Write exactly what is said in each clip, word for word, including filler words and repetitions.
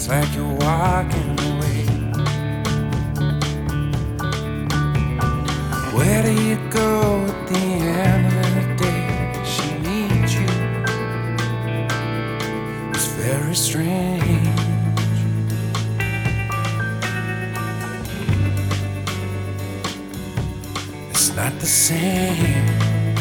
like you're walking away. Where do you go at the end of the day? She needs you. It's very strange. It's not the same.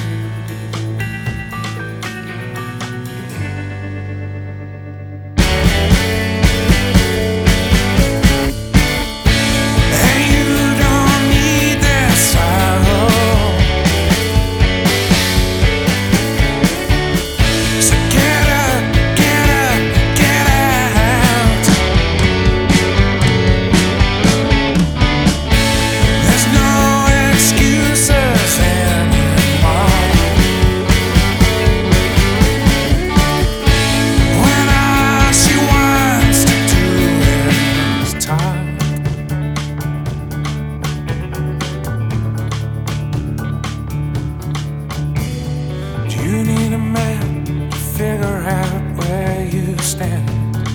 You need a man to figure out where you stand.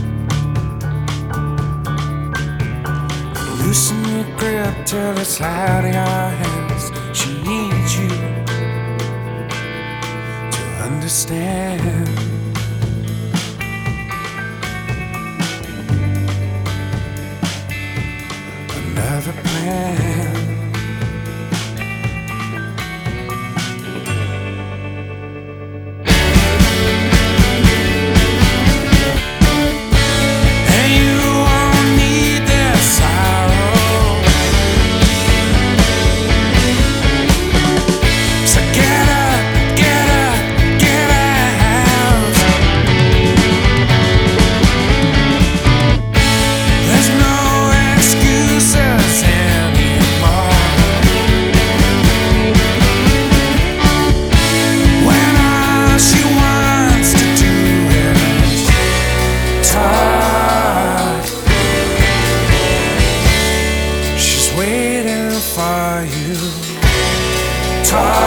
Loosen your grip till it's out of your hands. She needs you to understand. Another plan. Waiting for you. Talk.